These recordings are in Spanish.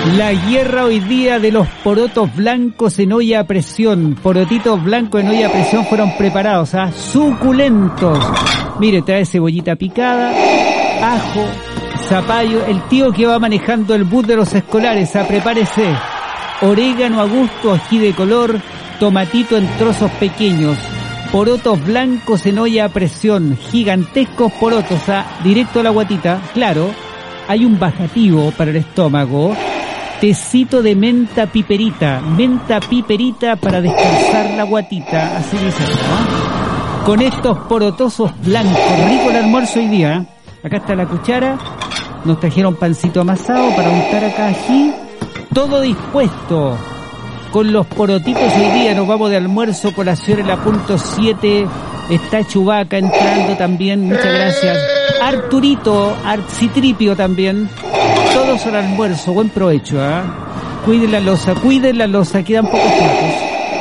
La guerra hoy día de los porotos blancos en olla a presión. Porotitos blancos en olla a presión fueron preparados, suculentos. Mire, trae cebollita picada, ajo, zapallo. El tío que va manejando el bus de los escolares, prepárese. Orégano a gusto, ají de color, tomatito en trozos pequeños. Porotos blancos en olla a presión, gigantescos porotos, directo a la guatita. Claro, hay un bajativo para el estómago. Tecito de menta piperita para descansar la guatita, así dice, ¿no? Con estos porotosos blancos, rico el almuerzo hoy día. Acá está la cuchara, nos trajeron pancito amasado para untar acá ají, todo dispuesto. Con los porotitos hoy día nos vamos de almuerzo, colación en la punto 7, está Chubaca entrando también, muchas gracias. Arturito, Arcitripio también. Todos al almuerzo, buen provecho, Cuiden la loza, quedan pocos platos.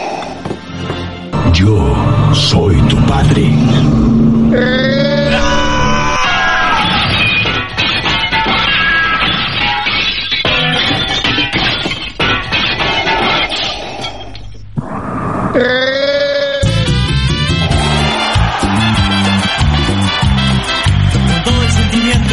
Yo soy tu padre. Con todo el sentimiento.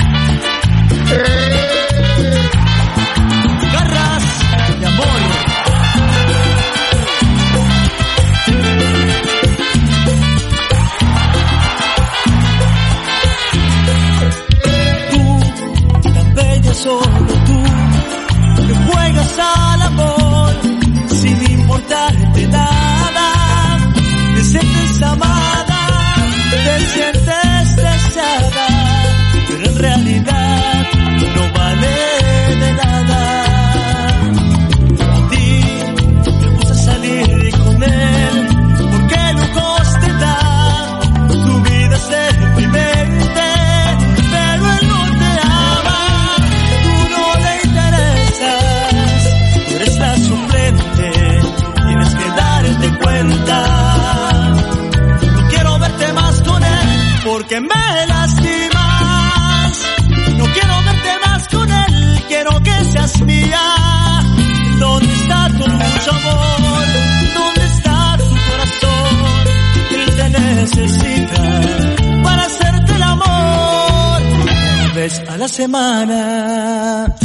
Solo tú, que juegas al amor, sin importarte nada, te sientes amada, te sientes deseada, pero en realidad no vale de nada. A ti te gusta salir con él, porque lujos te da, tu vida es deprimente, pero él no te ama. La suplente, tienes que darte cuenta. No quiero verte más con él porque me lastimas. No quiero verte más con él, quiero que seas mía. ¿Dónde está tu mucho amor? ¿Dónde está tu corazón? Él te necesita para hacerte el amor una vez a la semana.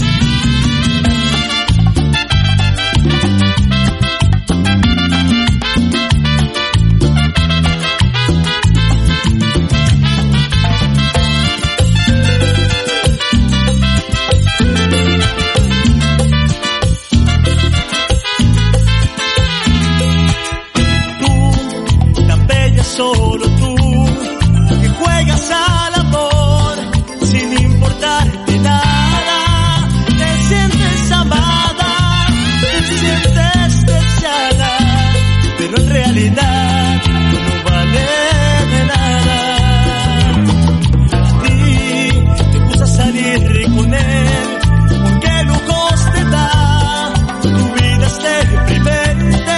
Solo tú, que juegas al amor, sin importarte nada, te sientes amada, te sientes deseada, pero en realidad no vale de nada. A ti te gusta salir con él, porque lujos te da, tu vida es deprimente.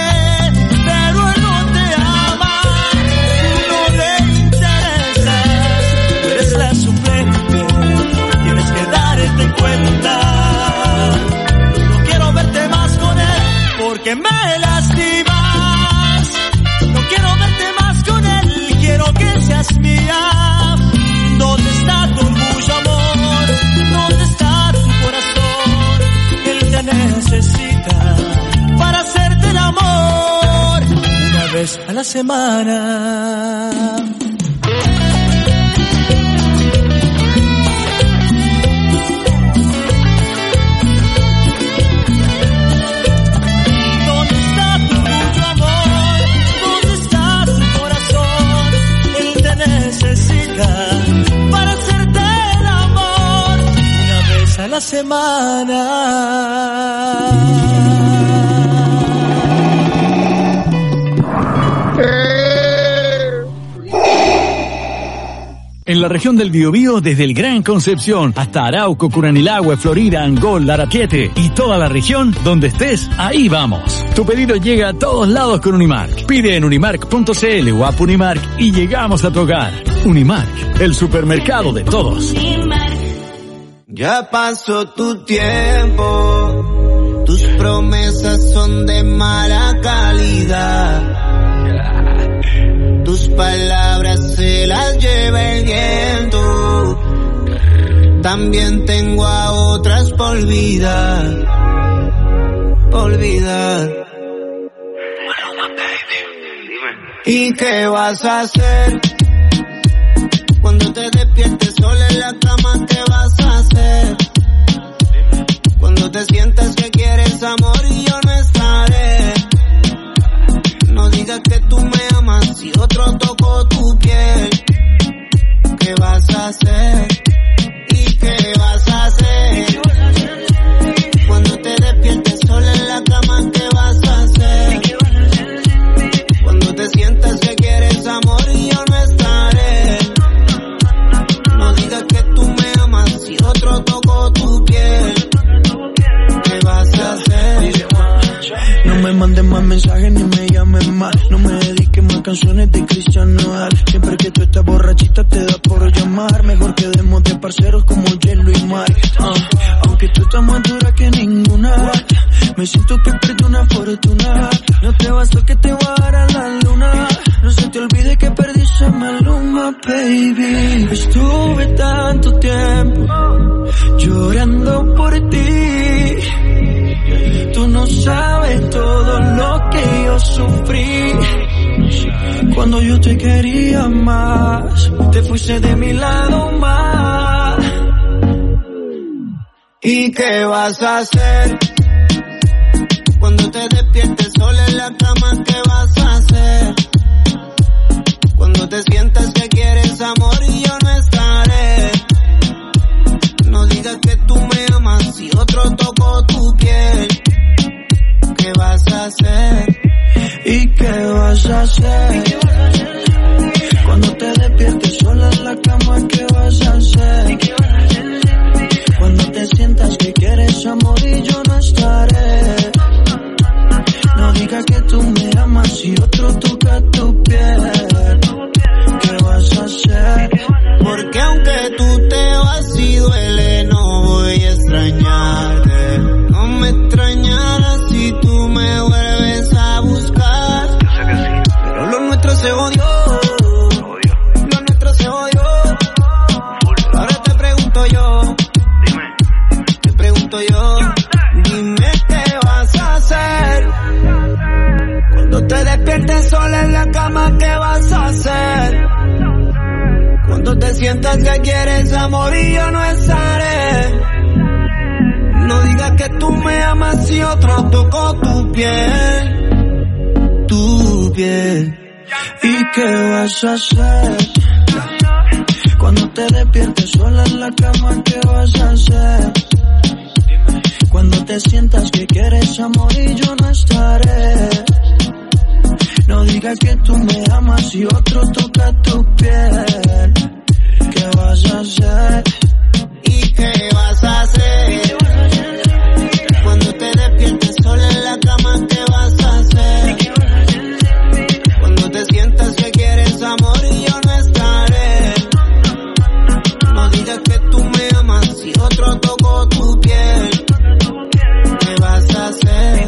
No quiero verte más con él porque me lastimas. No quiero verte más con él, quiero que seas mía. ¿Dónde está tu orgullo, amor? ¿Dónde está tu corazón? Él te necesita para hacerte el amor una vez a la semana. Para hacerte el amor una vez a la semana. En la región del Biobío, desde el Gran Concepción hasta Arauco, Curanilahue, Florida, Angol, Larapiete y toda la región, donde estés, ahí vamos. Tu pedido llega a todos lados con Unimark. Pide en unimark.cl o app Unimark y llegamos a tu hogar. Unimark, el supermercado de todos. Ya pasó tu tiempo Tus promesas son de mala calidad. Tus palabras se las lleva el viento. También tengo a otras por olvidar. ¿Y qué vas a hacer? Cuando te despiertes sola en la cama, ¿qué vas a hacer? Cuando te sientas que quieres amor y yo no estaré. No digas que tú me amas si otro tocó tu piel. ¿Qué vas a hacer? ¿Y qué vas a hacer? Cuando te despiertes sola en la cama, ¿qué vas a hacer? Cuando te sientas que quieres amor y yo no estaré. No digas que tú me amas si otro tocó tu piel. ¿Qué vas a hacer? No me mandes más mensajes ni me llames más. No me dediques más canciones de Cristian Nodal. Siempre que tú estás borrachita te da por llamar. Mejor quedemos de parceros como hielo y mar. Aunque tú estás más dura que ninguna, me siento que perdí una fortuna. No te bastó que te bajara la luna. No se te olvide que perdí esa maluma, baby. Estuve tanto tiempo llorando por ti. Tú no sabes todo lo que yo sufrí. Cuando yo te quería más, te fuiste de mi lado más. ¿Y qué vas a hacer? Cuando te despiertes sola en la cama, ¿qué vas a hacer? Cuando te sientas que quieres amor y yo no estaré. No digas que tú me amas si otro tocó tu piel. ¿Qué vas a hacer? ¿Y qué vas a hacer? Cuando te despiertes sola en la cama, ¿qué vas a hacer? Cuando te sientas que quieres amor y yo no estaré. No digas que tú me amas si otro toca tu piel. ¿Qué vas a hacer? Porque aunque tú te vas y duele, no voy a extrañarte. No me extrañarás si tú me vuelves a buscar. Pero lo nuestro se odió. Lo nuestro se odió. Ahora te pregunto yo. Te pregunto yo. Dime qué vas a hacer. Cuando te despiertes sola en la cama, ¿qué vas a hacer? Cuando te sientas que quieres amor y yo no estaré. No digas que tú me amas si otro tocó tu piel. Tu piel. ¿Y qué vas a hacer? Cuando te despiertes sola en la cama, ¿qué vas a hacer? Cuando te sientas que quieres amor y yo no estaré. No digas que tú me amas si otro toca tu piel. ¿Qué vas a hacer? ¿Y qué vas a hacer? Cuando te despiertes sola en la cama, ¿qué vas a hacer? Cuando te sientas que quieres amor y yo no estaré. No digas que tú me amas si otro tocó tu piel. ¿Qué vas a hacer?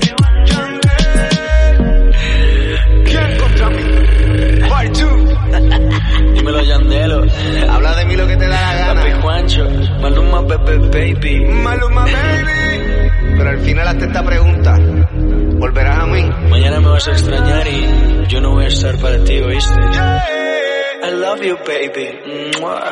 ¿Quién contra mí? Part 2. Dímelo, Yandelo. Habla de mí lo que te da la gana. Papi Juancho, Maluma baby. Maluma baby. Pero al final hazte esta pregunta. ¿Volverás a mí? Mañana me vas a extrañar y yo no voy a estar para ti, ¿oíste? I love you, baby. Mua.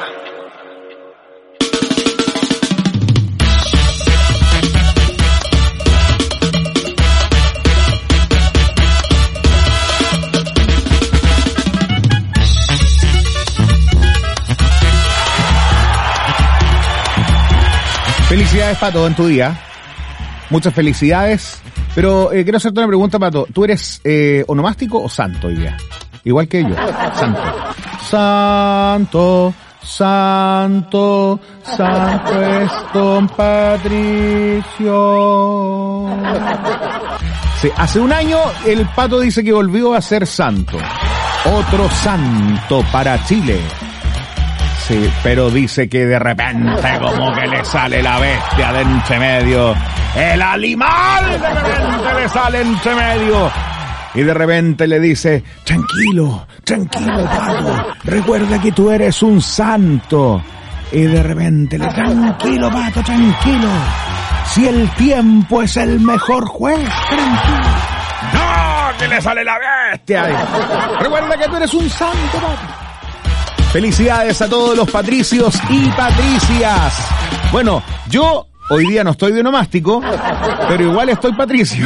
Felicidades, Pato, en tu día. Muchas felicidades. Pero quiero hacerte una pregunta, Pato. ¿Tú eres onomástico o santo hoy día? Igual que yo. Santo. Santo, santo, santo es Don Patricio. Sí, hace un año el Pato dice que volvió a ser santo. Otro santo para Chile. Sí, pero dice que de repente como que le sale la bestia de entre medio. El animal de repente le sale entre medio. Y de repente le dice, tranquilo, Pato, recuerda que tú eres un santo. Y de repente le dice, tranquilo, Pato, tranquilo. Si el tiempo es el mejor juez, tranquilo. ¡No! ¡Que le sale la bestia! Recuerda que tú eres un santo, Pato. Felicidades a todos los patricios y patricias. Bueno, yo hoy día no estoy de onomástico, pero igual estoy patricio.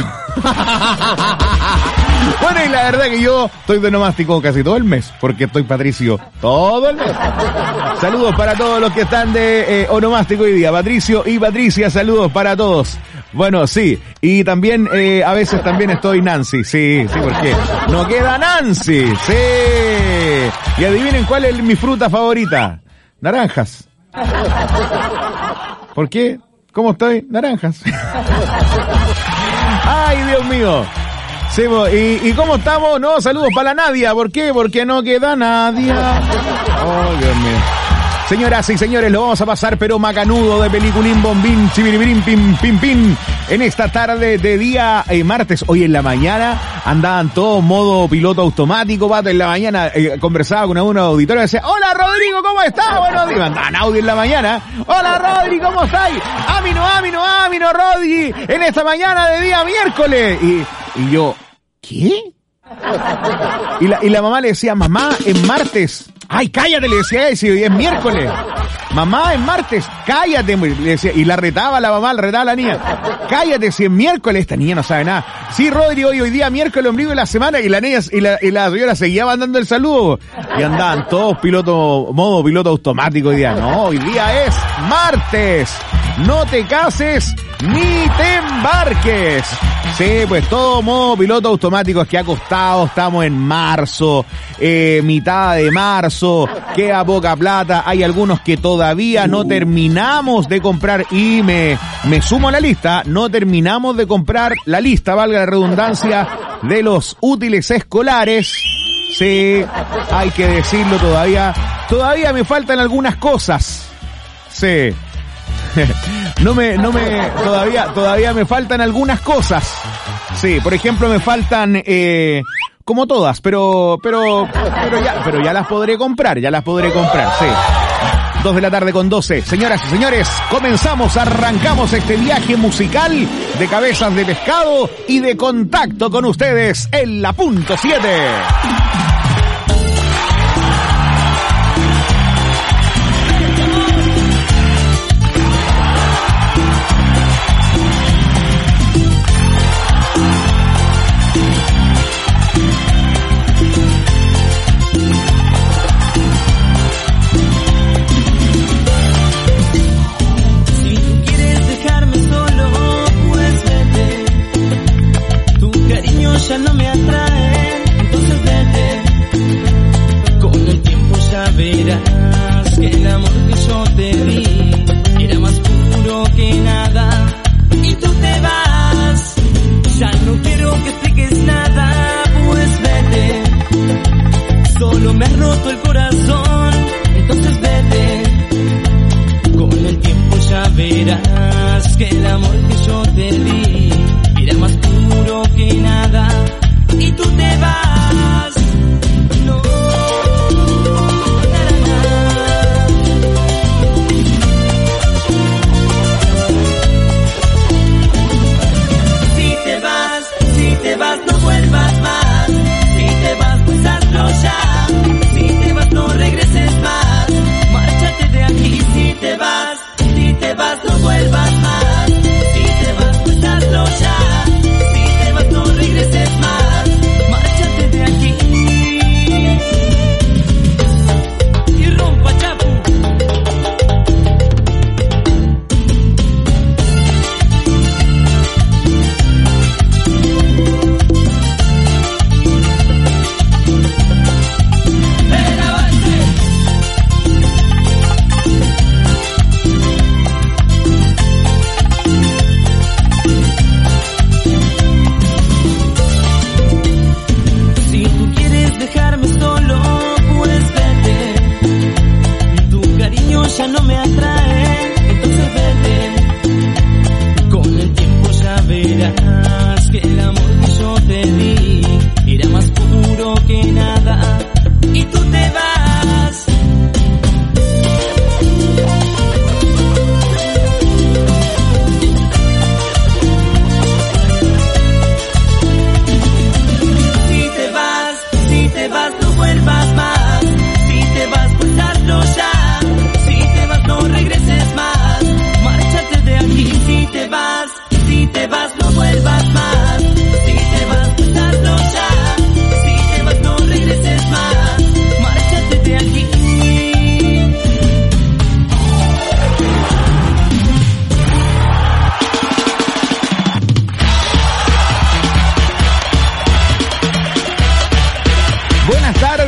Bueno, y la verdad que yo estoy de onomástico casi todo el mes, porque estoy patricio todo el mes. Saludos para todos los que están de onomástico hoy día. Patricio y Patricia, saludos para todos. Bueno, sí, y también a veces también estoy Nancy, sí, porque no queda Nancy, sí. Y adivinen cuál es mi fruta favorita. Naranjas. ¿Por qué? ¿Cómo estoy? Naranjas. Ay, Dios mío. Sí, ¿y cómo estamos? No, saludos para la Nadia. ¿Por qué? Porque no queda Nadia. Oh, Dios mío. Señoras y señores, lo vamos a pasar pero macanudo de peliculín, bombín, chibiribirín, pim, pim, pim. En esta tarde de día martes, hoy en la mañana, andaban todos modo piloto automático, Pato, en la mañana conversaba con un auditorio y decía, hola Rodrigo, ¿cómo estás? Bueno, mandaban audio en la mañana, hola Rodri, ¿cómo estáis? Ámino, Rodri, en esta mañana de día miércoles. Y yo, ¿qué? Y la mamá le decía, mamá, es martes. Ay, cállate, le decía, si hoy es miércoles. Mamá, es martes, cállate, le decía, y la retaba la mamá, la retaba la niña. Cállate, si es miércoles, esta niña no sabe nada. Sí, Rodri, hoy día miércoles, ombligo de la semana, y la niña, y la señora seguía mandando el saludo. Y andaban todos modo piloto automático hoy día. No, hoy día es martes. No te cases ni te embarques. Sí, pues todo modo piloto automático, es que ha costado, estamos en marzo, mitad de marzo, queda poca plata, hay algunos que todavía no terminamos de comprar y me sumo a la lista, no terminamos de comprar la lista, valga la redundancia, de los útiles escolares. Sí, hay que decirlo, todavía me faltan algunas cosas. Sí. Todavía me faltan algunas cosas. Sí, por ejemplo, me faltan, como todas, pero ya las podré comprar, sí. 2 de la tarde con 12. Señoras y señores, arrancamos este viaje musical de cabezas de pescado y de contacto con ustedes en la punto 7. Ya no me atrae, entonces vete. Con el tiempo ya verás que el amor que yo te di era más puro que nada. Y tú te vas, ya no quiero que expliques nada, pues vete. Solo me has roto el corazón, entonces vete. Con el tiempo ya verás que el amor que yo te di era más puro que nada. Y tú te vas. No, Si te vas, no vuelvas más. Si te vas, pues hazlo ya. Si te vas, no regreses más. Márchate de aquí. Si te vas, no vuelvas más. Si te vas, pues hazlo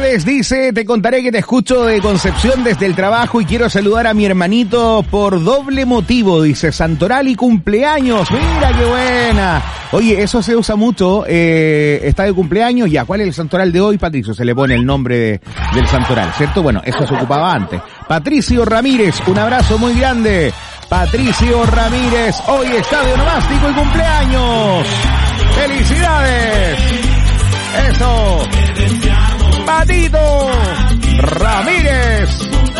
Felicidades, dice, te contaré que te escucho de Concepción desde el trabajo y quiero saludar a mi hermanito por doble motivo, dice, Santoral y cumpleaños. Mira qué buena. Oye, eso se usa mucho, está de cumpleaños, ya, ¿cuál es el santoral de hoy, Patricio? Se le pone el nombre del santoral, ¿cierto? Bueno, eso se ocupaba antes. Patricio Ramírez, un abrazo muy grande. Patricio Ramírez, hoy está de onomástico y cumpleaños. ¡Felicidades! ¡Eso! Patito Ramírez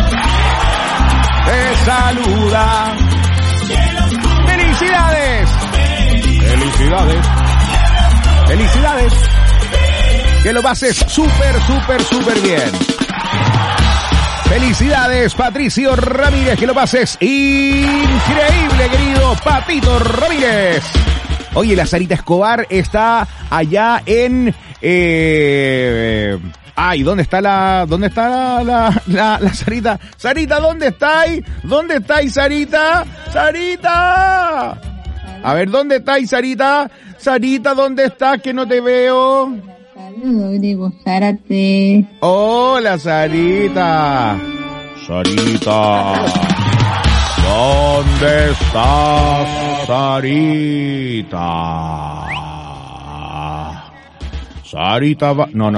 te saluda. ¡Felicidades! ¡Felicidades! ¡Felicidades! Que lo pases súper bien. Felicidades, Patricio Ramírez, que lo pases increíble, querido Patito Ramírez. Oye, la Sarita Escobar está allá en... ¿dónde está la Sarita? Sarita, ¿dónde estáis? ¿Dónde estáis, Sarita? ¡Sarita! A ver, ¿dónde estáis, Sarita? Sarita, ¿dónde estás? Que no te veo. Saludos, digo, Zárate. Hola, Sarita. Sarita. ¿Dónde estás, Sarita? Sarita va... No.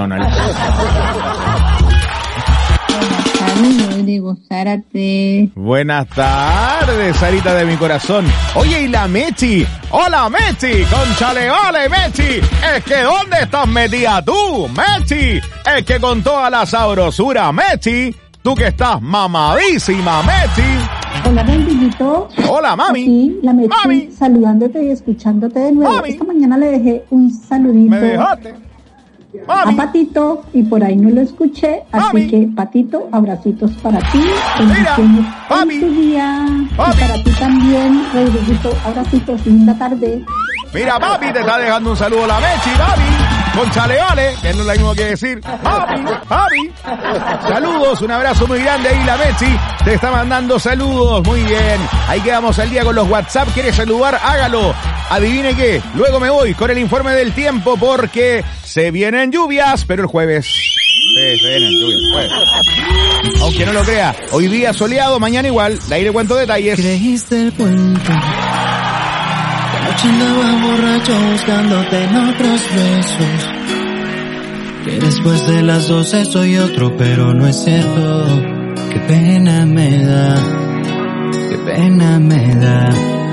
Saludos, digo, Zárate. Buenas tardes, Sarita de mi corazón. Oye, y la Mechi. Hola, Mechi. Cónchale, vale, Mechi. Es que ¿dónde estás metida tú, Mechi? Es que con toda la sabrosura, Mechi. Tú que estás mamadísima, Mechi. Hola, Bendigito. Hola, mami. Aquí, la Mechi, mami, saludándote y escuchándote de nuevo. Mami. Esta mañana le dejé un saludito. Me dejaste. A Patito, y por ahí no lo escuché, así que Patito, abracitos para ti, bendiciones en tu día, y para ti también, Rodriguito, abracitos, linda tarde. Mira, papi, te está dejando un saludo la Mechi, papi. Cónchale, vale, que no es lo mismo que decir. Papi. Saludos, un abrazo muy grande ahí, la Mechi. Te está mandando saludos, muy bien. Ahí quedamos al día con los WhatsApp. ¿Quieres saludar? Hágalo. Adivine qué, luego me voy con el informe del tiempo porque se vienen lluvias, pero el jueves... Sí, se vienen lluvias, jueves. Aunque no lo crea, hoy día soleado, mañana igual. De ahí le cuento detalles. Creíste el cuento. Anoche andaba borracho buscándote en otros besos. Que después de las 12 soy otro, pero no es cierto. Qué pena me da. Qué pena me da.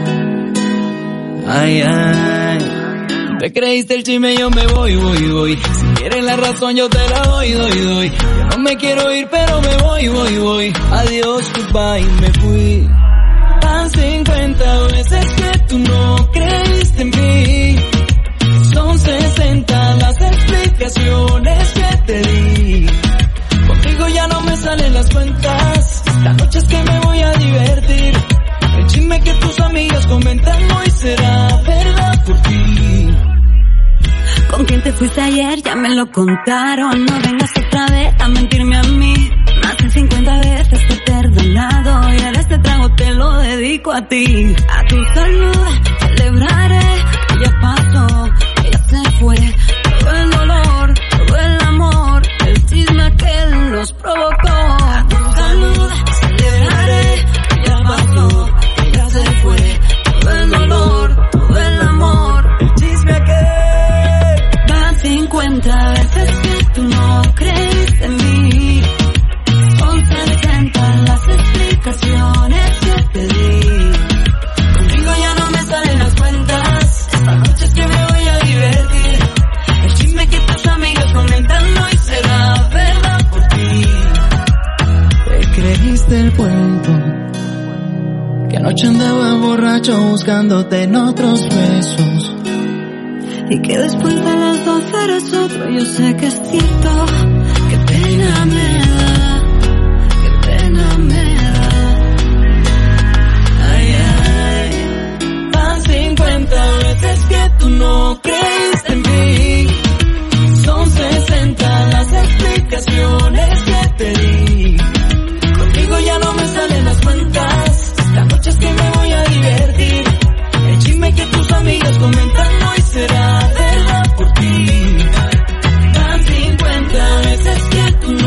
Ay, te creíste el chisme, yo me voy. Si quieres la razón, yo te la doy. Yo no me quiero ir, pero me voy. Adiós, goodbye, me fui. Van 50 veces que tú no creíste en mí. Son 60 las explicaciones que te di. Contigo ya no me salen las cuentas. Esta noche es que me voy a divertir. El chisme que tus amigas comentan hoy será verdad por ti. ¿Con quién te fuiste ayer? Ya me lo contaron. No vengas otra vez a mentirme a mí. Más de 50 veces te he perdonado y ahora este trago te lo dedico a ti. A tu salud celebraré, ya pasó, ya se fue. Todo el dolor, todo el amor, el chisme que nos provocó. A tu salud celebraré, ya pasó, ya se fue. Todo el dolor, todo el amor, el chisme que... Van 50 veces que tú no creíste en mí. Son 60 las explicaciones que te di. Conmigo ya no me salen las cuentas. Esta noche es que me voy a divertir. El chisme que tus amigas comentan hoy será verdad por ti. Te creíste el cuento. Que anoche andaba borracho buscándote en otros besos. Y que después de las 12 eres otro, yo sé que es cierto. Qué pena me da, qué pena me da. Ay, van 50 veces que tú no creíste en mí. Son 60 las explicaciones que te di. Contigo ya no me salen las cuentas. Esta noche es que me voy a divertir. El chisme que tus amigas comentan hoy será verdad por ti. Van 50 veces que tú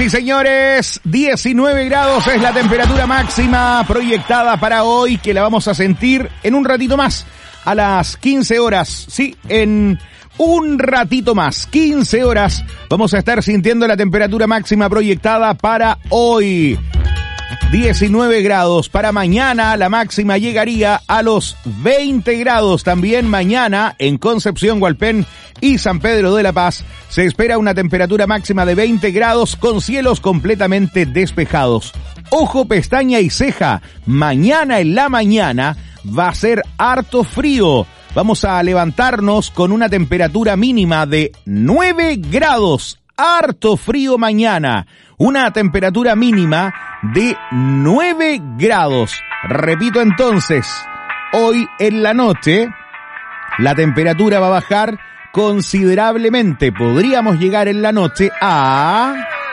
y señores, 19 grados es la temperatura máxima proyectada para hoy, que la vamos a sentir en un ratito más, a las 15 horas, sí, en un ratito más, 15 horas, vamos a estar sintiendo la temperatura máxima proyectada para hoy. 19 grados. Para mañana la máxima llegaría a los 20 grados. También mañana en Concepción, Hualpén y San Pedro de la Paz se espera una temperatura máxima de 20 grados con cielos completamente despejados. Ojo, pestaña y ceja. Mañana en la mañana va a ser harto frío. Vamos a levantarnos con una temperatura mínima de 9 grados. Harto frío mañana. Una temperatura mínima de 9 grados. Repito entonces, hoy en la noche la temperatura va a bajar considerablemente. Podríamos llegar en la noche a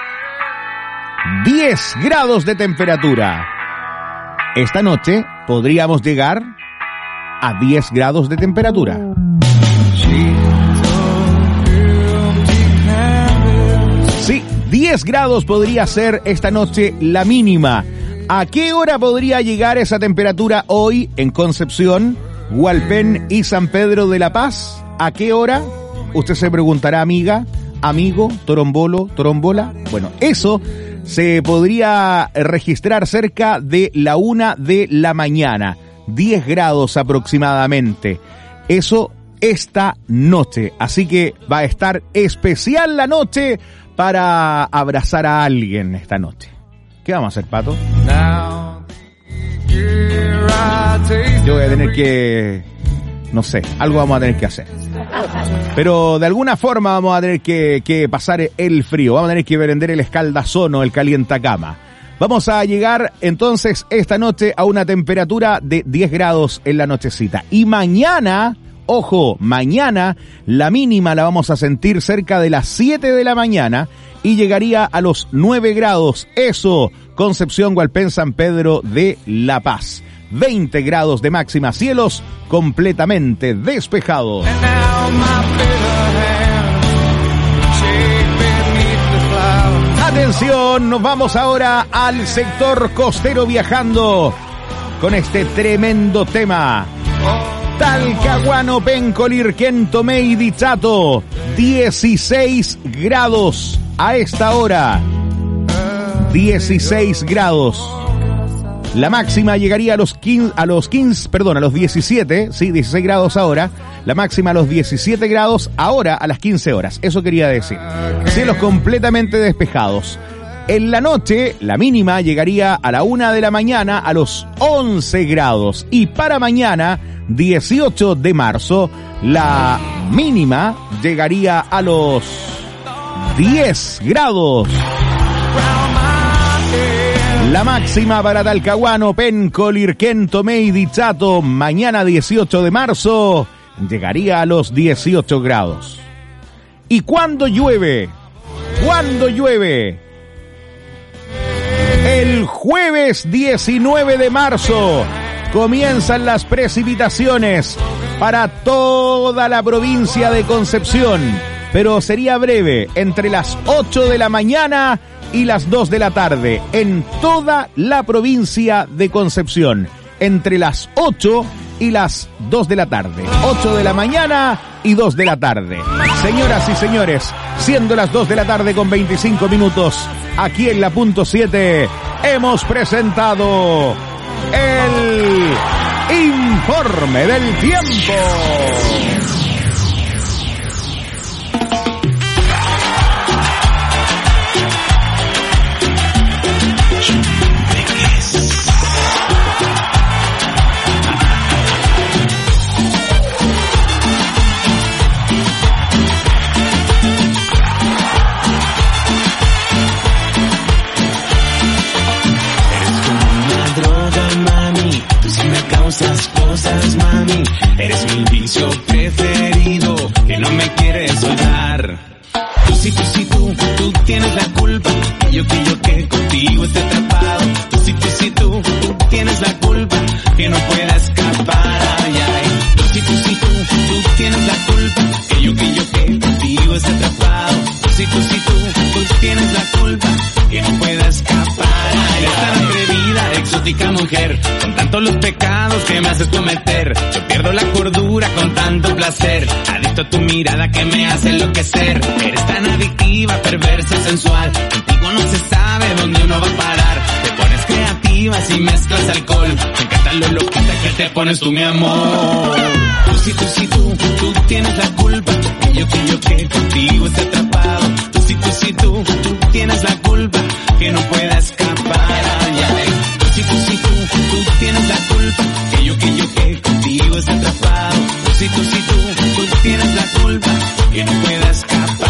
10 grados de temperatura. Esta noche podríamos llegar a 10 grados de temperatura. Sí, 10 grados podría ser esta noche la mínima. ¿A qué hora podría llegar esa temperatura hoy en Concepción, Hualpén y San Pedro de la Paz? ¿A qué hora? Usted se preguntará, amiga, amigo, torombolo, torombola. Bueno, eso se podría registrar cerca de la 1 de la mañana. 10 grados aproximadamente. Eso esta noche. Así que va a estar especial la noche para abrazar a alguien esta noche. ¿Qué vamos a hacer, Pato? Yo voy a tener que... no sé, algo vamos a tener que hacer. Pero de alguna forma vamos a tener que pasar el frío. Vamos a tener que prender el escaldazón o el calientacama. Vamos a llegar entonces esta noche a una temperatura de 10 grados en la nochecita. Y mañana... ojo, mañana la mínima la vamos a sentir cerca de las 7 de la mañana y llegaría a los 9 grados. Eso, Concepción, Hualpén, San Pedro de la Paz. 20 grados de máxima, cielos completamente despejados. Atención, nos vamos ahora al sector costero viajando con este tremendo tema. Talcahuano, Pencolirquén, Tomé y Dichato, 16 grados a esta hora. 16 grados. La máxima llegaría a los 17, sí, 16 grados ahora. La máxima a los 17 grados ahora a las 15 horas. Eso quería decir. Cielos completamente despejados. En la noche, la mínima llegaría a la 1 de la mañana a los 11 grados. Y para mañana, 18 de marzo, la mínima llegaría a los 10 grados. La máxima para Talcahuano, Pencolirquén, Tomé y Dichato, mañana 18 de marzo, llegaría a los 18 grados. ¿Y cuándo llueve? ¿Cuándo llueve? El jueves 19 de marzo comienzan las precipitaciones para toda la provincia de Concepción, pero sería breve, entre las 8 de la mañana y las 2 de la tarde, en toda la provincia de Concepción, entre las 8 y las 2 de la tarde, 8 de la mañana y 2 de la tarde. Señoras y señores, siendo las 2 de la tarde con 25 minutos, aquí en la punto 7, hemos presentado el Informe del Tiempo. Causas cosas, mami, eres mi vicio preferido, que no me quieres soltar. Tú tienes la culpa, que contigo esté atrapado. Tú tienes la culpa, que no pueda escapar, ay, ay. Tú tienes la culpa, que contigo esté atrapado. Tú tienes la culpa, exótica mujer, con tantos los pecados que me haces cometer. Yo pierdo la cordura con tanto placer, adicto a tu mirada que me hace enloquecer. Eres tan adictiva, perversa, sensual, contigo no se sabe dónde uno va a parar. Te pones creativa si mezclas alcohol, me encanta lo loquita que te pones tú, mi amor. Tú tienes la culpa, yo que contigo esté atrapado. Tú tienes la culpa, que no pueda escapar. Tú tienes la culpa, que yo que contigo esté atrapado. Tú tienes la culpa, que no pueda escapar.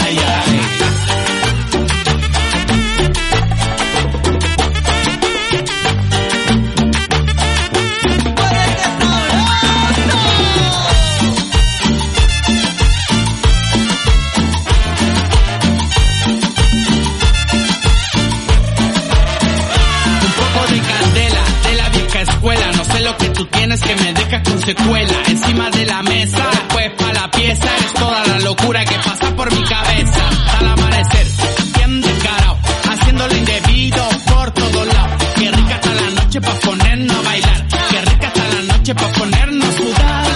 Que me dejas con secuela encima de la mesa, después pa' la pieza. Es toda la locura que pasa por mi cabeza. Al amanecer, bien descarado, haciendo lo indebido por todos lados. Qué rica está la noche pa' ponernos a bailar, qué rica está la noche pa' ponernos a sudar.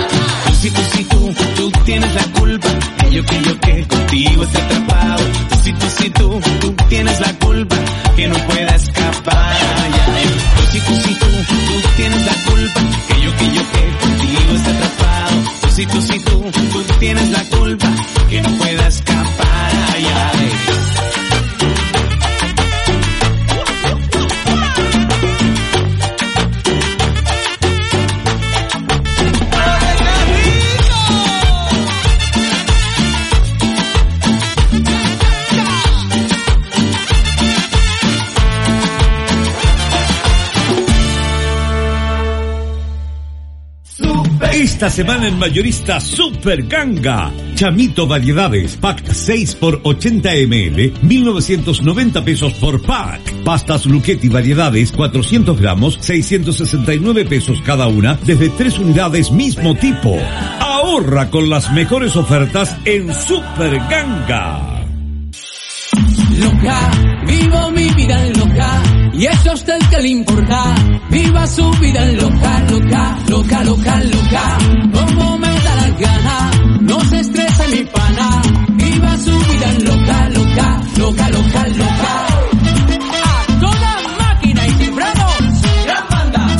Tú tienes la culpa, que yo que contigo esté atrapado. Tú tienes la culpa, que no pueda escapar. Tú tienes la culpa, que yo que contigo esté atrapado. Tú tienes la culpa, que no pueda escapar. Esta semana en mayorista Super Ganga. Chamito Variedades, pack 6 por 80 ml, 1990 pesos por pack. Pastas Luchetti Variedades, 400 gramos, 669 pesos cada una, desde 3 unidades mismo tipo. Ahorra con las mejores ofertas en Super Ganga. Loca, vivo mi vida loca, y eso a usted que le importa. Viva su vida loca, loca, loca, loca, loca, como me da la gana, no se estrese mi pana. Viva su vida loca, loca, loca, loca, loca. A toda máquina y sin frenos, gran banda.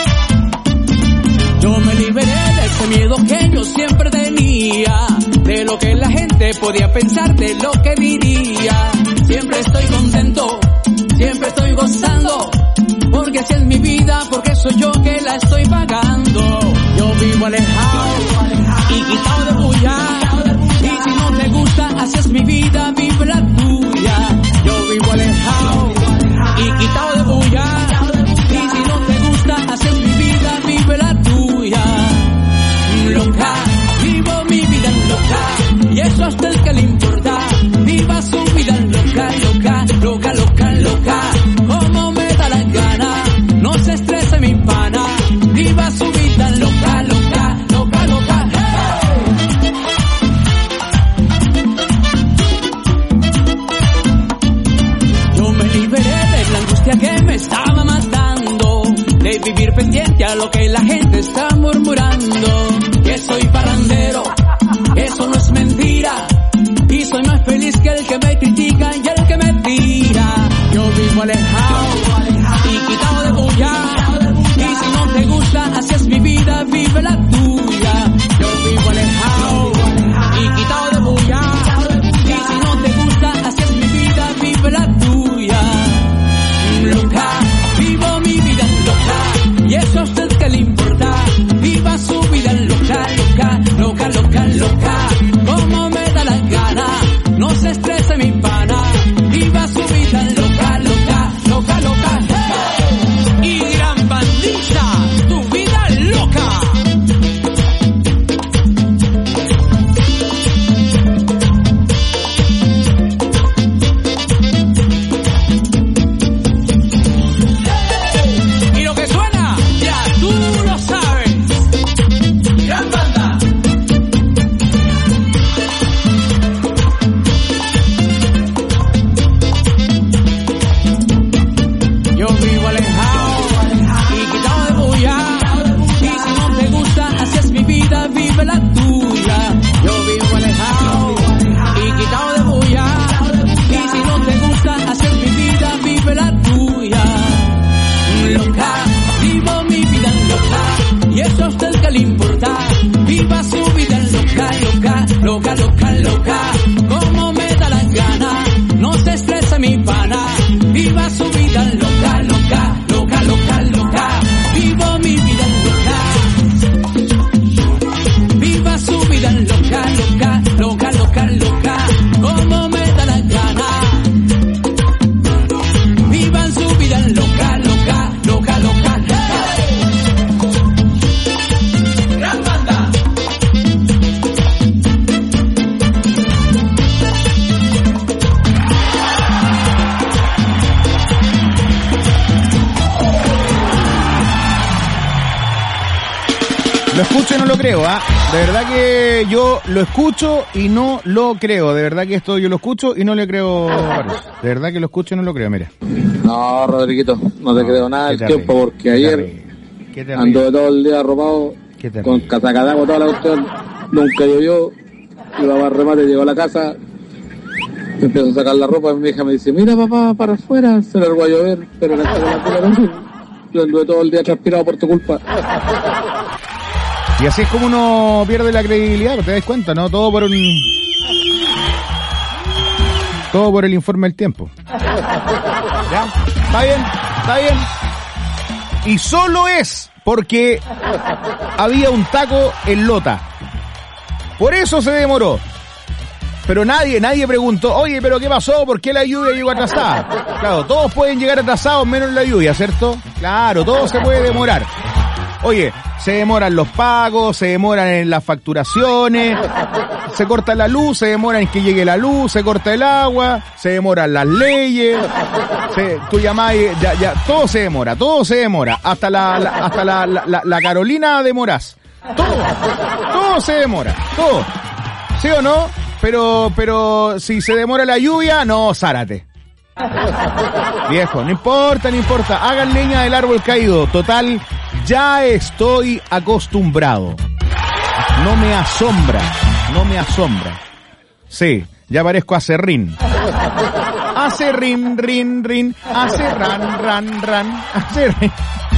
Yo me liberé de ese miedo que yo siempre tenía, de lo que la gente podía pensar, de lo que diría. Siempre estoy contento, siempre estoy gozando, porque así es mi vida, porque soy yo que la estoy pagando. Yo vivo alejado y quitado de bulla, y si no te gusta, así es mi vida, vive la tuya. Yo vivo alejado y quitado de bulla, y si no te gusta, así es mi vida, vive la tuya. Loca, vivo mi vida loca, y eso a usted que le importa. Viva su vida loca, loca, loca, loca, loca, como me da la gana, no se estrese mi pana. Viva su vida loca, loca, loca, loca, hey. Yo me liberé de la angustia que me estaba matando, de vivir pendiente a lo que la gente está murmurando. Que soy parrandero, eso no es mentira, y soy más feliz que el que me critica y el que me tira. Yo vivo alejado y quitado de bulla, y si no te gusta, así es mi vida, vive la tuya. Yo vivo alejado y quitado de bulla, y si no te gusta, así es mi vida, vive la tuya. Loca, vivo mi vida loca, y eso a usted que le importa. Viva su vida loca, loca, loca, loca, loca, como me da la gana, no se estrese mi pan. loca, loca, como me da la gana, no se estresa mi pana, viva su vida loca, loca, loca, loca, loca, vivo mi vida loca, viva su vida loca, loca, loca, loca, loca, como me da la gana, vivan su vida loca, loca, loca, loca, loca. Gran banda. Lo escucho y no lo creo, ¿ah? De verdad que yo lo escucho y no lo creo. De verdad que esto yo lo escucho y no le creo. De verdad que lo escucho y no lo creo, mira. No, Rodriguito, no te creo nada del tiempo porque ayer anduve todo el día arropado con catacadago toda la cuestión, nunca llovió, iba a remate, llegó a la casa, empiezo a sacar la ropa y mi hija me dice, mira papá, para afuera, se largó a llover, pero la noche yo anduve todo el día transpirado por tu culpa. Y así es como uno pierde la credibilidad, te das cuenta, ¿no? Todo por el informe del tiempo. ¿Ya? ¿Está bien? ¿Está bien? Y solo es porque había un taco en Lota. Por eso se demoró. Pero nadie preguntó, oye, ¿pero qué pasó? ¿Por qué la lluvia llegó atrasada? Claro, todos pueden llegar atrasados menos la lluvia, ¿cierto? Claro, todo se puede demorar. Oye, se demoran los pagos, se demoran en las facturaciones, se corta la luz, se demora en que llegue la luz, se corta el agua, se demoran las leyes, tu llamada, ya, todo se demora, hasta la Carolina demoras, todo se demora, todo, ¿sí o no? Pero si se demora la lluvia, no, zárate. Viejo, no importa, hagan leña del árbol caído, total, ya estoy acostumbrado. No me asombra. Sí, ya parezco acerrín. Acerrín, rin, ran, acerrín.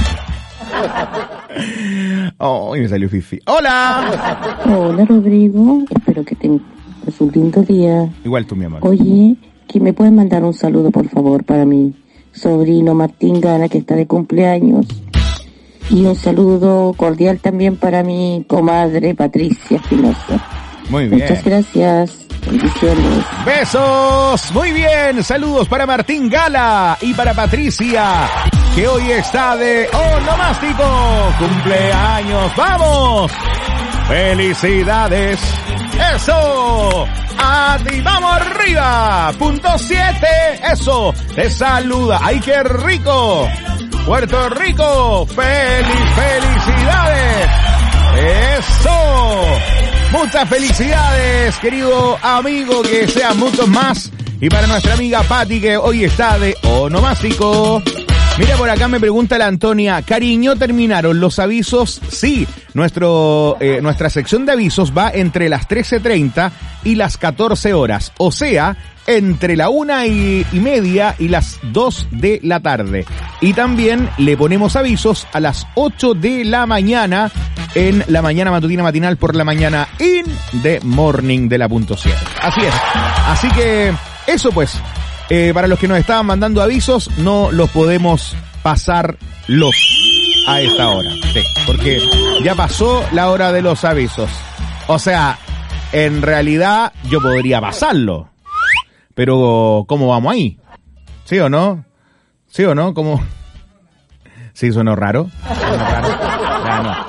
Oh, y me salió fifi. ¡Hola! Hola, Rodrigo, espero que tengas un lindo día. Igual tú, mi amor. Oye, que me puedes mandar un saludo, por favor, para mi sobrino Martín Gana, que está de cumpleaños. Y un saludo cordial también para mi comadre Patricia Espinosa. Muy bien. Muchas gracias. Bendiciones. Besos. Muy bien. Saludos para Martín Gala y para Patricia, que hoy está de onomástico. Cumpleaños. ¡Vamos! ¡Felicidades! ¡Eso! ¡A ti! ¡Vamos arriba! ¡.7! ¡Eso! ¡Te saluda! ¡Ay, qué rico! ¡Puerto Rico! ¡Felicidades! ¡Eso! Muchas felicidades, querido amigo, que sean muchos más. Y para nuestra amiga Patti, que hoy está de onomástico. Mira, por acá me pregunta la Antonia, cariño, ¿terminaron los avisos? Sí, nuestra sección de avisos va entre las 13:30 y las 14 horas, o sea, entre la 1:30 y las 2 de la tarde. Y también le ponemos avisos a las 8 de la mañana, en la mañana matutina matinal por la mañana in the morning de la .7. Así es, así que eso pues. Para los que nos estaban mandando avisos, no los podemos pasar a esta hora. Sí, porque ya pasó la hora de los avisos. O sea, en realidad yo podría pasarlo. Pero, ¿cómo vamos ahí? ¿Sí o no? ¿Sí o no? ¿Cómo? ¿Sí sonó raro? Ya no.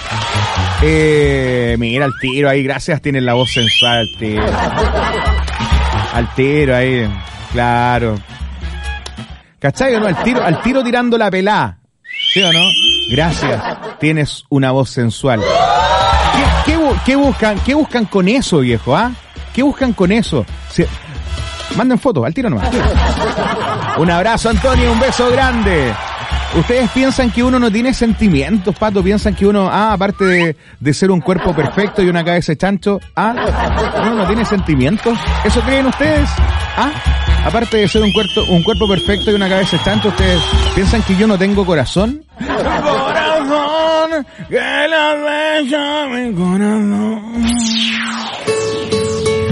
Ya. Mira, al tiro ahí, gracias, tienen la voz sensual, al tiro. Al tiro ahí. Claro. ¿Cachai o no? Al tiro tirando la pelá. ¿Sí o no? Gracias. Tienes una voz sensual. ¿Qué buscan con eso, viejo? ¿Ah? ¿Qué buscan con eso? Manden fotos, al tiro nomás. Un abrazo, Antonio, un beso grande. ¿Ustedes piensan que uno no tiene sentimientos, Pato? ¿Piensan que uno, aparte de ser un cuerpo perfecto y una cabeza de chancho, uno no tiene sentimientos? ¿Eso creen ustedes? Aparte de ser un cuerpo perfecto y una cabeza de chancho, ¿ustedes piensan que yo no tengo corazón? Corazón, que la bella mi corazón.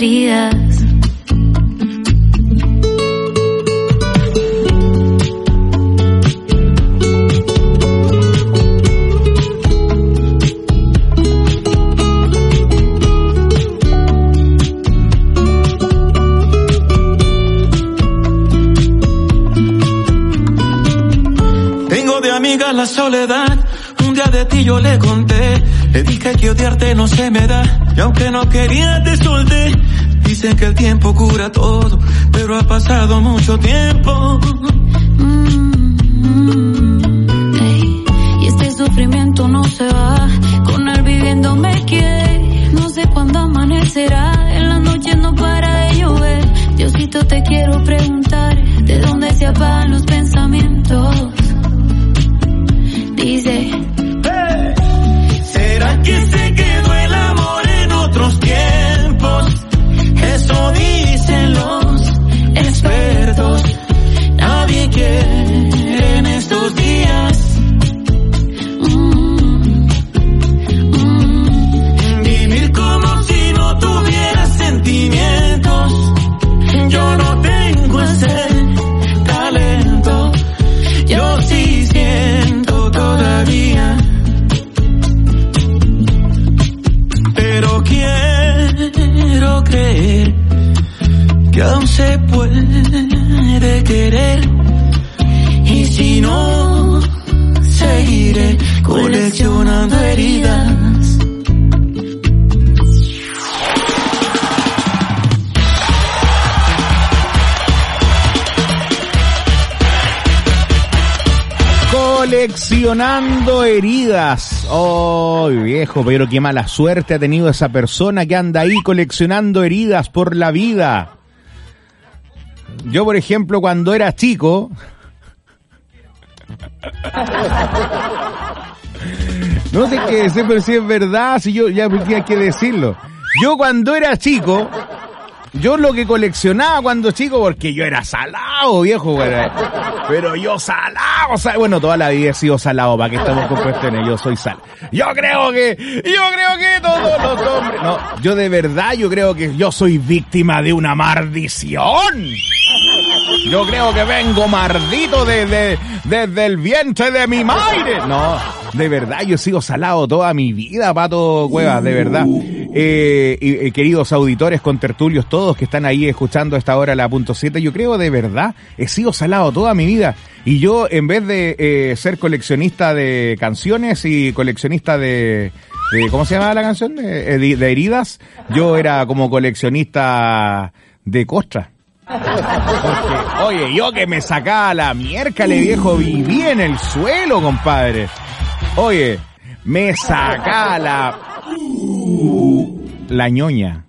heridas. Amiga la soledad, un día de ti yo le conté, le dije que odiarte no se me da, y aunque no quería te solté. Dicen que el tiempo cura todo, pero ha pasado mucho tiempo. Y este sufrimiento no se va, con él viviendo me quedé. No sé cuándo amanecerá, en la noche no para de llover. Diosito te quiero preguntar, ¿de dónde se apagan los pensamientos? Dice, ¿será que se quedó el amor en otros tiempos? Eso dicen los expertos. Nadie quiere en estos días vivir como si no tuviera sentimientos. Yo no tengo ese talento, yo sí siento todavía, pero quiero creer que aún se puede querer, y si no, seguiré coleccionando heridas. Coleccionando heridas. Oh, viejo, pero qué mala suerte ha tenido esa persona que anda ahí coleccionando heridas por la vida. Yo, por ejemplo, cuando era chico... No sé qué decir, pero si es verdad, si yo ya hay que decirlo. Yo cuando era chico... Yo lo que coleccionaba cuando chico, porque yo era salado, viejo, güey. Pero yo salado, o sea, bueno, toda la vida he sido salado, ¿para qué estamos con cuestiones? Yo soy sal. Yo creo que todos los hombres... No, yo de verdad, yo creo que yo soy víctima de una maldición. Yo creo que vengo maldito desde el vientre de mi madre. No, de verdad, yo he sido salado toda mi vida, Pato Cuevas, de verdad. Queridos auditores, contertulios, todos que están ahí escuchando a esta hora la .7, yo creo de verdad, he sido salado toda mi vida. Y yo, en vez de ser coleccionista de canciones y coleccionista de ¿cómo se llama la canción? De heridas, yo era como coleccionista de costra. Porque, oye, yo que me sacaba la miércoles, viejo, viví en el suelo, compadre. Oye, me sacaba la ñoña.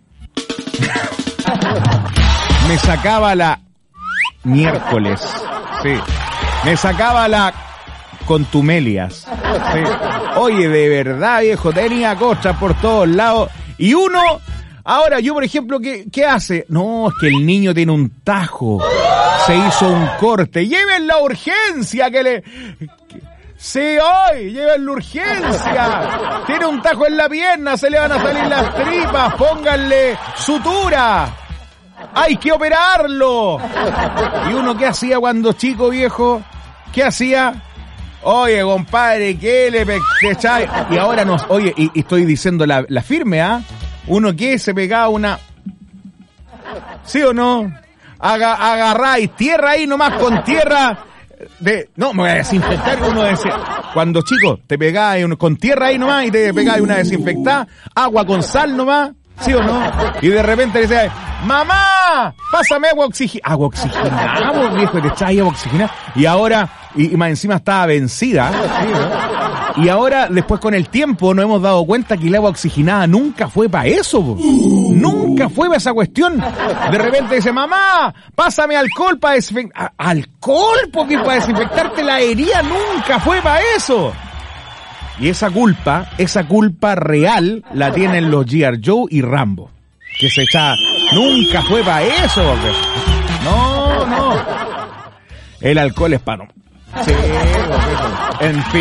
Me sacaba la miércoles. Sí. Me sacaba la contumelias. Sí. Oye, de verdad, viejo, tenía costras por todos lados. Y uno... Ahora, yo, por ejemplo, ¿qué hace? No, es que el niño tiene un tajo. Se hizo un corte. ¡Lleven la urgencia! Sí, hoy, lleven la urgencia. Tiene un tajo en la pierna, se le van a salir las tripas. Pónganle sutura. ¡Hay que operarlo! ¿Y uno qué hacía cuando chico, viejo? ¿Qué hacía? Oye, compadre, ¿qué le echáis? Y ahora nos... Oye, y estoy diciendo la firme, ¿ah? Uno que se pegaba una... ¿Sí o no? Agarráis tierra ahí nomás con tierra... No, me voy a desinfectar. Uno decía... Cuando chico te pegabas con tierra ahí nomás y te pegabas una desinfectada, agua con sal nomás, ¿sí o no? Y de repente le decías, ¡mamá! Pásame agua oxigenada. Agua oxigenada, viejo, te echabas agua oxigenada. Y ahora... Y más encima estaba vencida, ¿sí, no? Y ahora, después con el tiempo, nos hemos dado cuenta que el agua oxigenada nunca fue para eso, po. Nunca fue para esa cuestión. De repente dice, mamá, pásame alcohol para desinfectar. ¿Alcohol? Porque para desinfectarte la herida nunca fue para eso. Y esa culpa real la tienen los G.I. Joe y Rambo. Que se echa, nunca fue para eso, porque... No. El alcohol es para... Sí, en fin.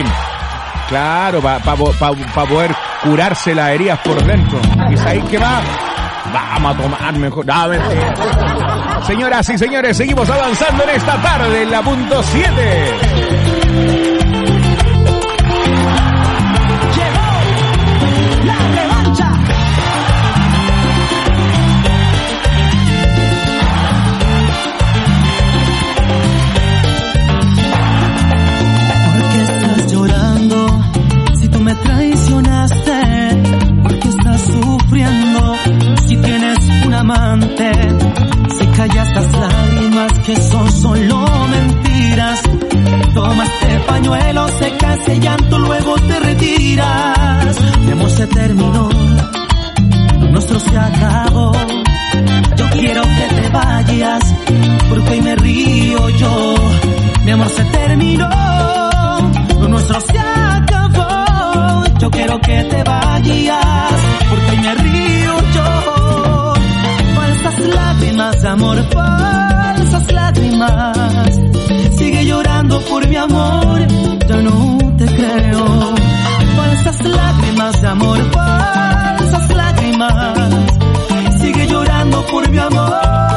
Claro, para poder curarse las heridas por dentro. ¿Y sabéis qué va? Vamos a tomar mejor. No, mentira. Señoras y señores, seguimos avanzando en esta tarde en la punto 7. Me traicionaste, porque estás sufriendo. Si tienes un amante, si callas las lágrimas que son solo mentiras. Toma este pañuelo, seca ese llanto, luego te retiras. Mi amor se terminó, lo nuestro se acabó. Yo quiero que te vayas, porque hoy me río yo. Mi amor se terminó, lo nuestro se acabó. Yo quiero que te vayas, porque hoy me río yo. Falsas lágrimas, amor, falsas lágrimas. Sigue llorando por mi amor, ya no te creo. Falsas lágrimas, amor, falsas lágrimas. Sigue llorando por mi amor.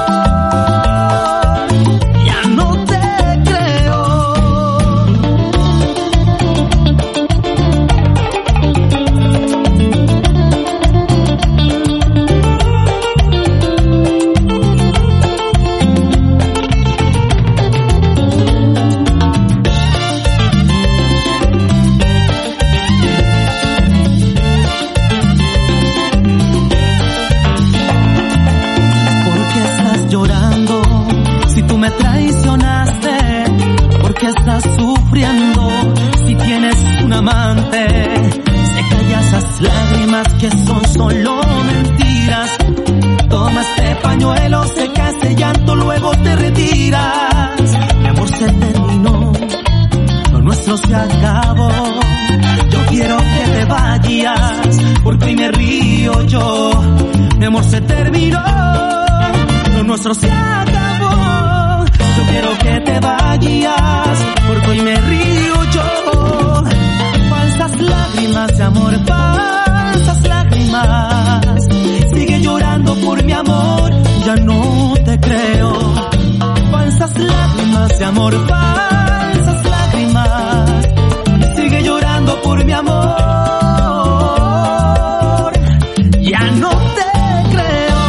Estás sufriendo, si tienes un amante, seca ya esas lágrimas que son solo mentiras. Toma este pañuelo, seca ese llanto, luego te retiras. Mi amor se terminó, lo nuestro se acabó. Yo quiero que te vayas, porque hoy me río yo. Mi amor se terminó, lo nuestro se acabó. Yo quiero que te vayas, porque hoy me río yo. Falsas lágrimas de amor, falsas lágrimas. Sigue llorando por mi amor, ya no te creo. Falsas lágrimas de amor, falsas lágrimas. Sigue llorando por mi amor, ya no te creo.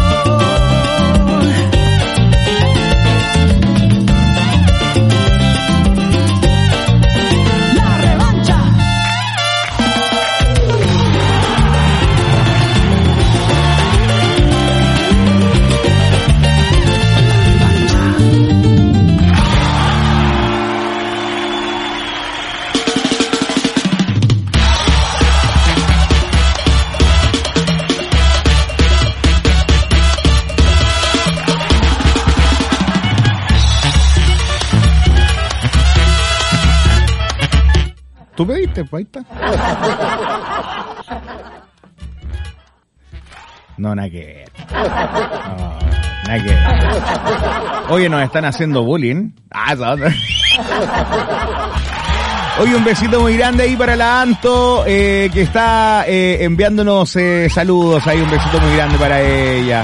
¿Tú pediste? Pues ahí está. No, nada que ver. No, nada que ver. Oye, nos están haciendo bullying. Oye, un besito muy grande ahí para la Anto, que está enviándonos saludos. Ahí un besito muy grande para ella.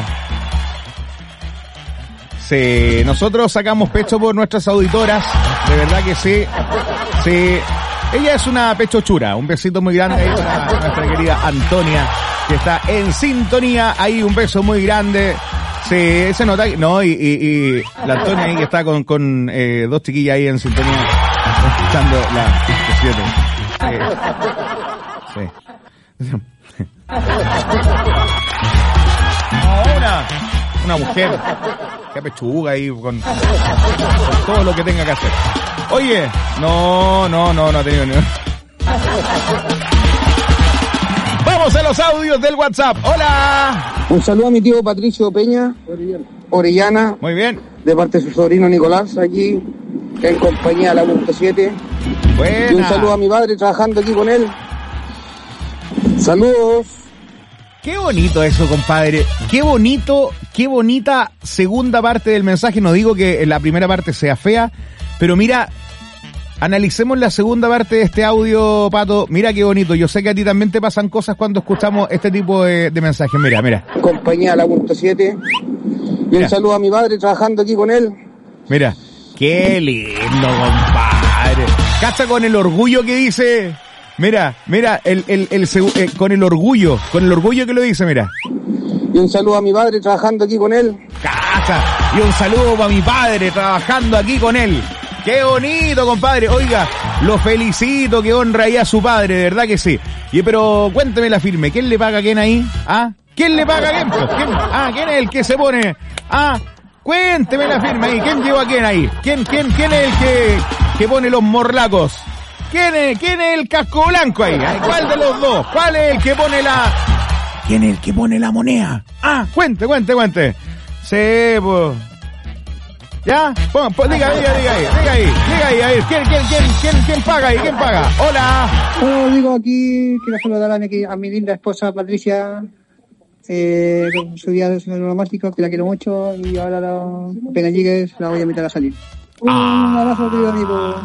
Sí, nosotros sacamos pecho por nuestras auditoras. De verdad que sí. Sí. Ella es una pechochura. Un besito muy grande ahí para nuestra querida Antonia, que está en sintonía. Ahí un beso muy grande. Sí, se nota. No, y la Antonia ahí que está con dos chiquillas ahí en sintonía, escuchando la 7. Sí. Una mujer que pechuga ahí con todo lo que tenga que hacer. Oye, no ha tenido ni... Vamos a los audios del WhatsApp. ¡Hola! Un saludo a mi tío Patricio Peña, Orellana. Muy bien. De parte de su sobrino Nicolás, aquí, en compañía de la Punta 7. Buena. Y un saludo a mi padre trabajando aquí con él. Saludos. Qué bonito eso, compadre. Qué bonito, qué bonita segunda parte del mensaje. No digo que la primera parte sea fea, pero mira, analicemos la segunda parte de este audio, Pato. Mira qué bonito. Yo sé que a ti también te pasan cosas cuando escuchamos este tipo de mensajes. Mira. Compañía La Punto 7. Y un saludo a mi padre trabajando aquí con él. Mira, qué lindo, compadre. Cacha con el orgullo que dice. Mira, con el orgullo que lo dice, mira. Y un saludo a mi padre trabajando aquí con él. Cacha, y un saludo para mi padre trabajando aquí con él. Qué bonito, compadre. Oiga, lo felicito, que honra ahí a su padre, de verdad que sí. Pero cuénteme la firme, ¿quién le paga a quién ahí? ¿Ah? ¿Quién le paga a quién? ¿Quién es el que se pone? Cuénteme la firme ahí, ¿quién lleva a quién ahí? ¿Quién es el que pone los morlacos? ¿Quién es el casco blanco ahí? ¿Cuál de los dos? ¿Cuál es el que pone ¿Quién es el que pone la moneda? Cuente. Sí, pues. ¿Ya? Diga ahí, a ver, ¿quién paga ahí? ¿Quién paga? Hola. Bueno, digo aquí, quiero saludar a mi linda esposa Patricia, su día de romántico, que la quiero mucho, y ahora apenas llegues la voy a invitar a salir. Un abrazo, querido amigo.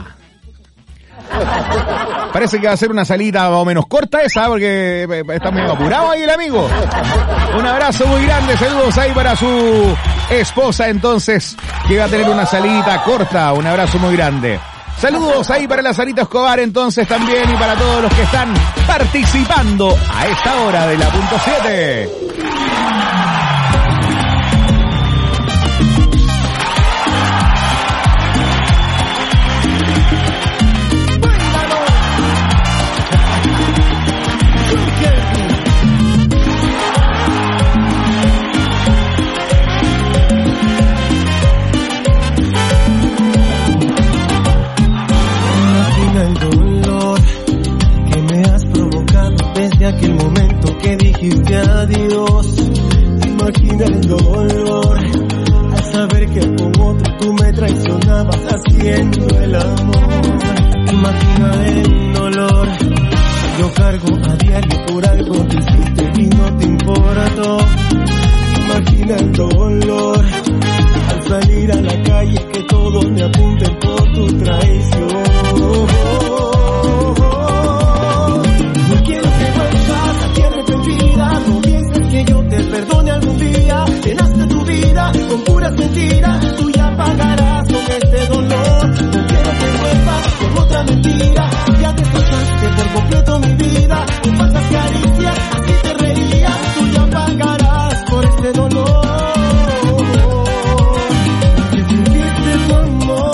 Parece que va a ser una salita más o menos corta esa, porque está muy apurado ahí el amigo. Un abrazo muy grande, saludos ahí para su esposa entonces, que va a tener una salita corta. Un abrazo muy grande. Saludos ahí para la Sarita Escobar entonces también, y para todos los que están participando a esta hora de la punto 7. Aquel momento que dijiste adiós, imagina el dolor al saber que con otro tú me traicionabas haciendo el amor. Imagina el dolor, yo cargo a diario por algo que hiciste y no te importó. Imagina el dolor al salir a la calle, que todos me apunten por tu traición. No pienses que yo te perdone algún día. Llenaste tu vida con puras mentiras. Tú ya pagarás con este dolor. No quiero que vuelvas con otra mentira. Ya destrozaste por completo mi vida. Con falsas caricias, así te reías. Tú ya pagarás por este dolor. Que fingiste tu amor.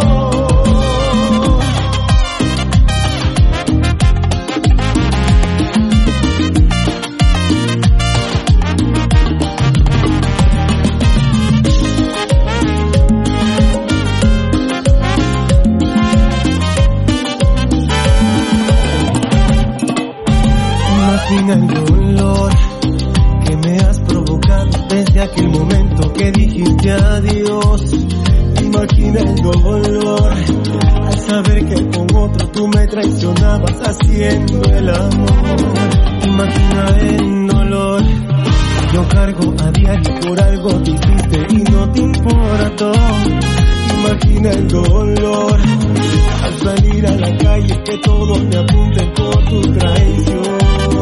Imagina el dolor que me has provocado desde aquel momento que dijiste adiós. Imagina el dolor al saber que con otro tú me traicionabas haciendo el amor. Imagina el dolor, yo cargo a diario por algo que hiciste y no te importó. Imagina el dolor al salir a la calle, que todos me apunten por tu traición.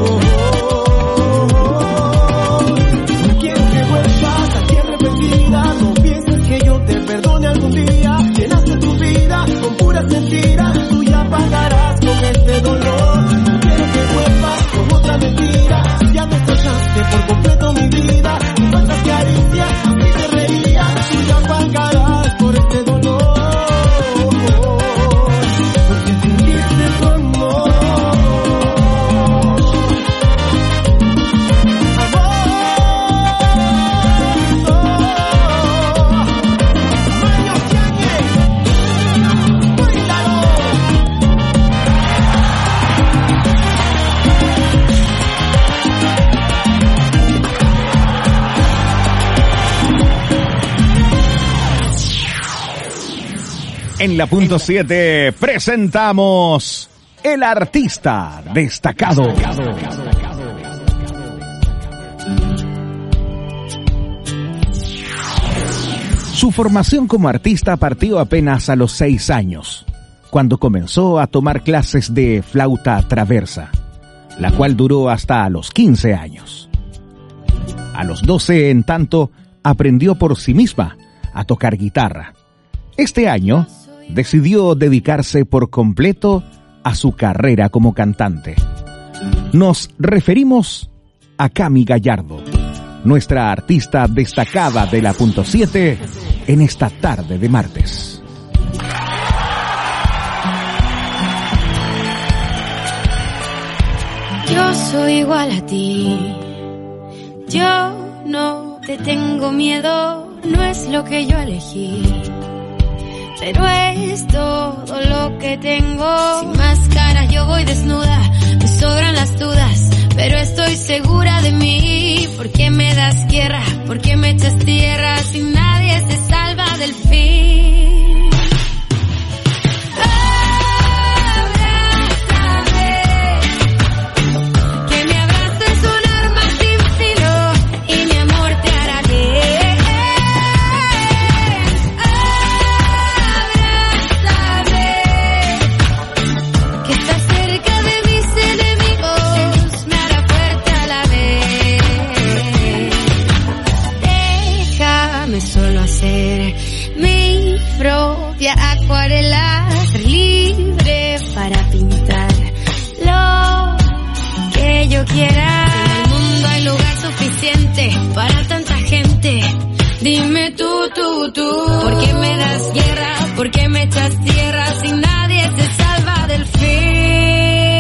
No quiero que vuelvas aquí arrepentida. No pienses que yo te perdone algún día. Llenaste tu vida con puras mentiras. Tú ya pagarás con este dolor. No quiero que vuelvas con otra mentira. Ya me destrozaste por completo mi vida. Con falsas caricias, así te reías. Tú ya pagarás por este dolor. Porque fingiste tu amor. En la punto 7 presentamos el artista destacado. Su formación como artista partió apenas a los 6 años. cuando comenzó a tomar clases de flauta traversa, la cual duró hasta los 15 años. A los 12, en tanto, aprendió por sí misma a tocar guitarra. Este año decidió dedicarse por completo a su carrera como cantante. Nos referimos a Cami Gallardo, nuestra artista destacada de la .7 en esta tarde de martes. Yo soy igual a ti, yo no te tengo miedo, no es lo que yo elegí, pero es todo lo que tengo. Sin máscara yo voy desnuda, me sobran las dudas, pero estoy segura de mí. ¿Por qué me das guerra? ¿Por qué me echas tierra si nadie se salva del fin? Acuarela, ser libre para pintar lo que yo quiera. En el mundo hay lugar suficiente para tanta gente. Dime tú, ¿por qué me das guerra? ¿Por qué me echas tierra si nadie se salva del fin?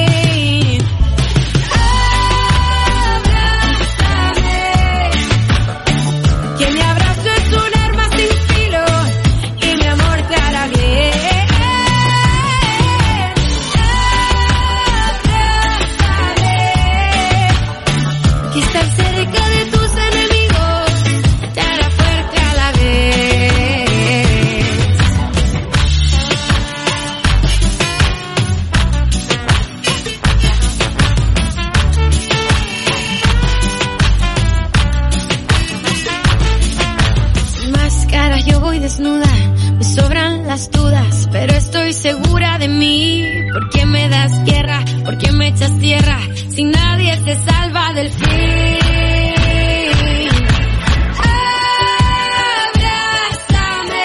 Desnuda, me sobran las dudas, pero estoy segura de mí. ¿Por qué me das guerra? ¿Por qué me echas tierra si nadie se salva del fin? Abrázame,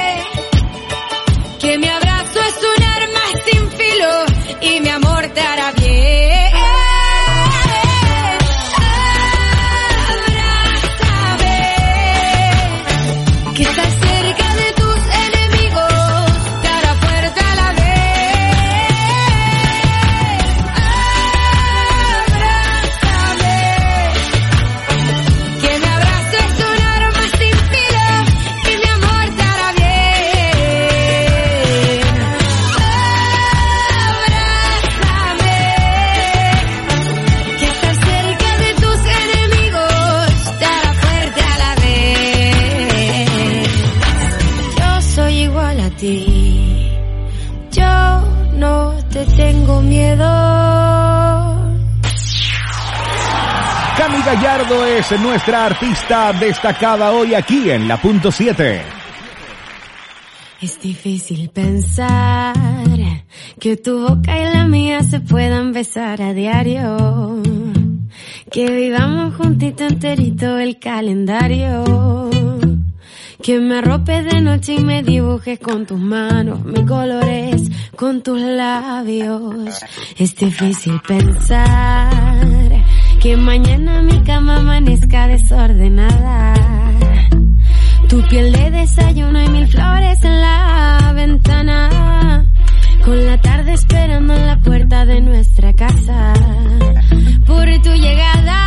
que mi abrazo es un arma sin filo y mi amor te hará bien. Abrázame, que estás yo no te tengo miedo. Cami Gallardo es nuestra artista destacada hoy aquí en la .7. Es difícil pensar que tu boca y la mía se puedan besar a diario, que vivamos juntito enterito el calendario, que me arropes de noche y me dibujes con tus manos, mis colores con tus labios. Es difícil pensar que mañana mi cama amanezca desordenada, tu piel de desayuno y mil flores en la ventana, con la tarde esperando en la puerta de nuestra casa por tu llegada.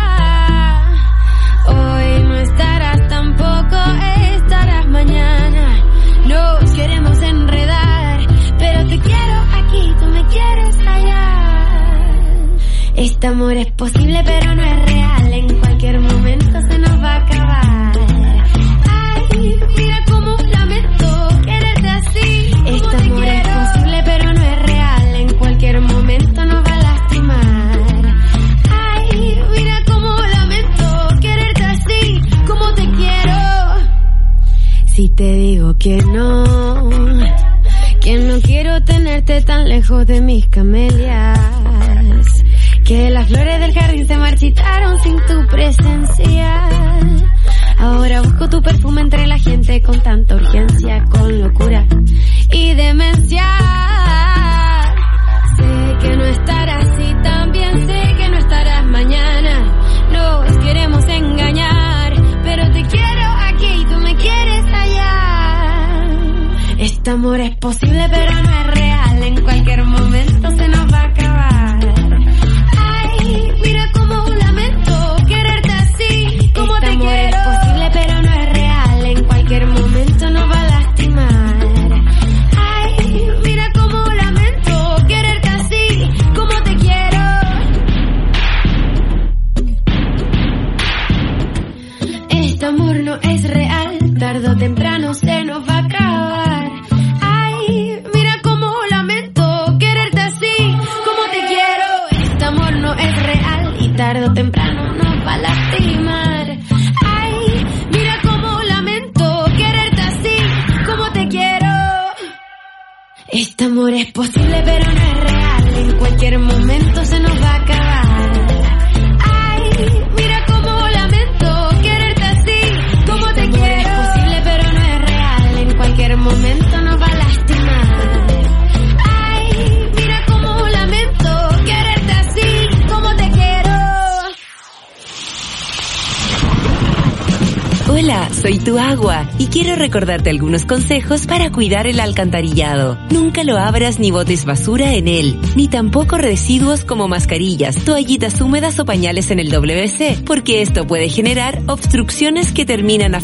Hoy no estarás tampoco, estarás mañana. Nos queremos enredar, pero te quiero aquí, tú me quieres allá. Este amor es posible, pero no es real. En cualquier momento se nos va a acabar. Ay, mira cómo lamento quererte así. Este amor es posible, pero no es real. En cualquier momento nos va a lastimar. Ay, mira cómo lamento quererte así, como te quiero. Si te digo que no quiero quiero tenerte tan lejos de mis camelias, que las flores del jardín se marchitaron sin tu presencia. Ahora busco tu perfume entre la gente con tanta urgencia, con locura y demencia. Sé que no estarás y también sé que no estarás mañana. Nos queremos engañar, pero te quiero aquí y tú me quieres allá. Este amor es posible pero no es real, en cualquier momento se nos va a acabar. Ay, mira como un lamento quererte así, como te quiero. Este amor es posible pero no es real, en cualquier momento nos va a lastimar. Ay, mira como un lamento quererte así, como te quiero. Este amor no es real, tarde o temprano se nos va a acabar. Ay, mira como lamento quererte así, como te quiero. Este amor no es real y tarde o temprano nos va a lastimar. Ay, mira como lamento quererte así, como te quiero. Este amor es posible pero no es real, en cualquier momento se nos va a acabar. Ay, mira como lamento quererte así, como te quiero. Este amor es posible pero no es real, en cualquier momento nos va a lastimar. Ay, mira como lamento quererte así, como te quiero. Hola, soy tu agua y quiero recordarte algunos consejos para cuidar el alcantarillado. Nunca lo abras ni botes basura en él, ni tampoco residuos como mascarillas, toallitas húmedas o pañales en el WC, porque esto puede generar obstrucciones que terminan